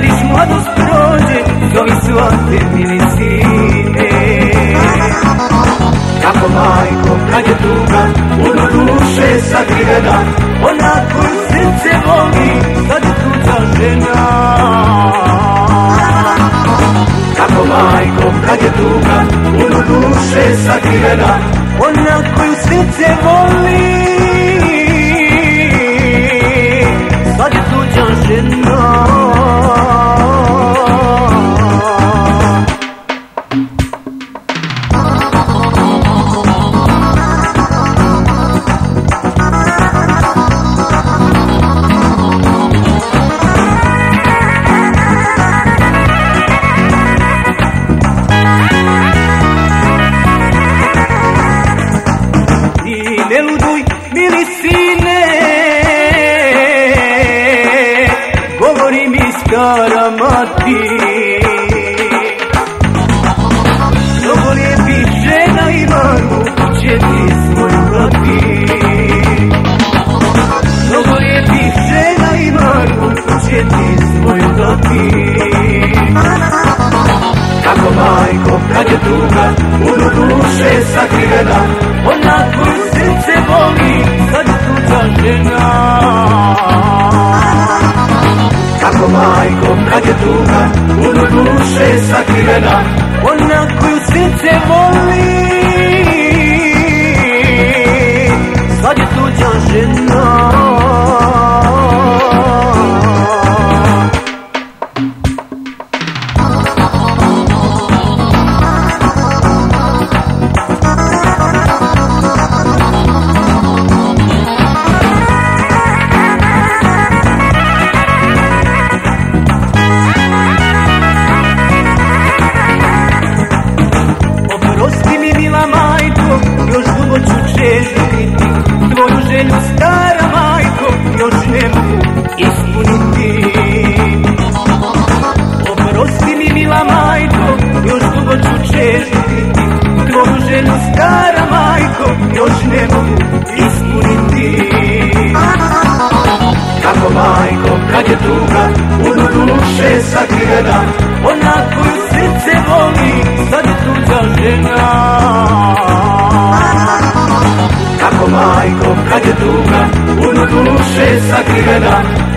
vidiš mladost prođe, zovi svate mili sine. Kako majko, kad je tuga, puno duše sakrivena, ona koju srce voli, sad je tuđa žena. Kako majko, kad je tuga, puno duše sakrivena, ona koju srce voli, sad je tuđa žena. Ne luduj, mili sine, govori mi stara mati. Mnogo lijepih žena imaju, će ti svoju dati. Mnogo lijepih žena imaju, će ti svoju dati. Kako majko, kad je tuga, puno duše sakrivena, ona koju srce voli, sad je tuđa žena. Kako majko, kad je tuga, puno duše sakrivena, ona koju srce voli, sad je tuđa žena. Još dugo ću čeziti tvoju želju, stara majko, još ne mogu ispuniti. Oprosti mi, mila majko, još dugo ću čeziti tvoju želju, stara majko, još ne mogu ispuniti. Kako majko, kad je tuga, puno duše sakrivena, ona koju srce voli, sad je tuđa žena. Kako majko, kad je tuga, puno duše sakrivena,